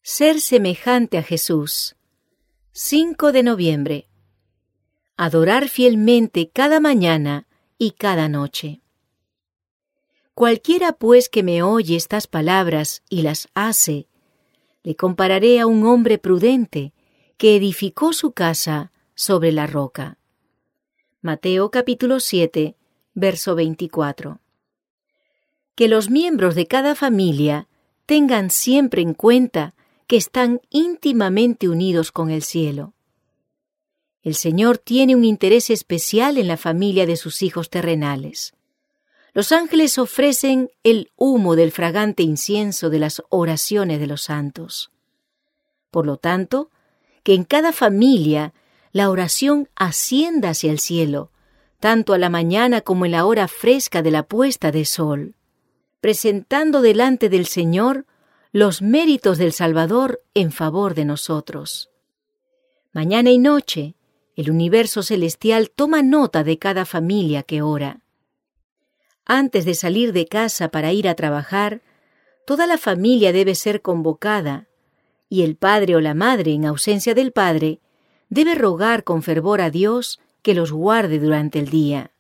Ser semejante a Jesús. 5 de noviembre. Adorar fielmente cada mañana y cada noche. Cualquiera pues que me oye estas palabras y las hace, le compararé a un hombre prudente que edificó su casa sobre la roca. Mateo capítulo 7, verso 24. Que los miembros de cada familia tengan siempre en cuenta que están íntimamente unidos con el cielo. El Señor tiene un interés especial en la familia de sus hijos terrenales. Los ángeles ofrecen el humo del fragante incienso de las oraciones de los santos. Por lo tanto, que en cada familia la oración ascienda hacia el cielo, tanto a la mañana como en la hora fresca de la puesta de sol, presentando delante del Señor los méritos del Salvador en favor de nosotros. Mañana y noche, el universo celestial toma nota de cada familia que ora. Antes de salir de casa para ir a trabajar, toda la familia debe ser convocada, y el padre o la madre, en ausencia del padre, debe rogar con fervor a Dios que los guarde durante el día.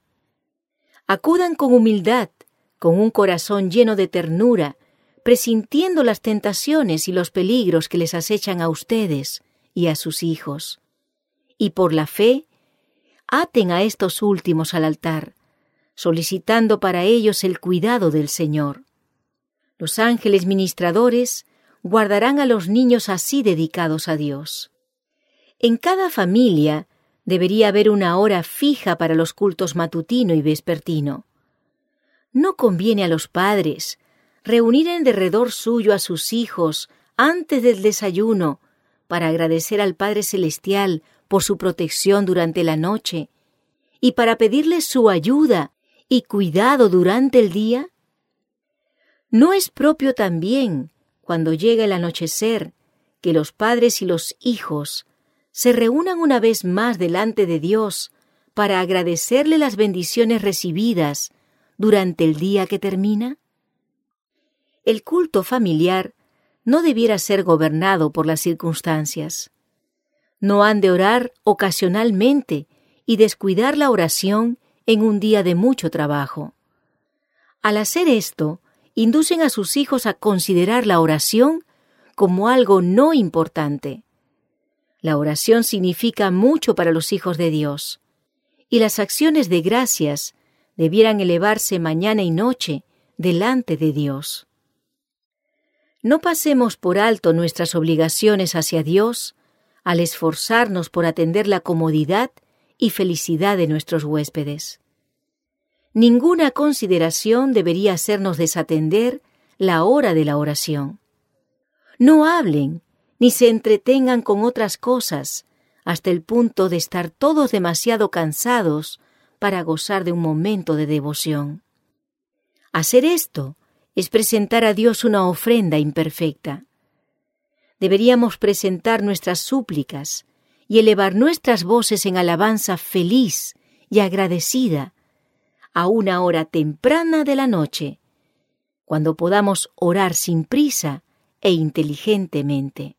Acudan con humildad, con un corazón lleno de ternura, presintiendo las tentaciones y los peligros que les acechan a ustedes y a sus hijos. Y por la fe, aten a estos últimos al altar, solicitando para ellos el cuidado del Señor. Los ángeles ministradores guardarán a los niños así dedicados a Dios. En cada familia debería haber una hora fija para los cultos matutino y vespertino. No conviene a los padres reunir en derredor suyo a sus hijos antes del desayuno para agradecer al Padre Celestial por su protección durante la noche y para pedirle su ayuda y cuidado durante el día. ¿No es propio también, cuando llega el anochecer, que los padres y los hijos se reúnan una vez más delante de Dios para agradecerle las bendiciones recibidas durante el día que termina? El culto familiar no debiera ser gobernado por las circunstancias. No han de orar ocasionalmente y descuidar la oración en un día de mucho trabajo. Al hacer esto, inducen a sus hijos a considerar la oración como algo no importante. La oración significa mucho para los hijos de Dios, y las acciones de gracias debieran elevarse mañana y noche delante de Dios. No pasemos por alto nuestras obligaciones hacia Dios al esforzarnos por atender la comodidad y felicidad de nuestros huéspedes. Ninguna consideración debería hacernos desatender la hora de la oración. No hablen ni se entretengan con otras cosas hasta el punto de estar todos demasiado cansados para gozar de un momento de devoción. Hacer esto es presentar a Dios una ofrenda imperfecta. Deberíamos presentar nuestras súplicas y elevar nuestras voces en alabanza feliz y agradecida a una hora temprana de la noche, cuando podamos orar sin prisa e inteligentemente.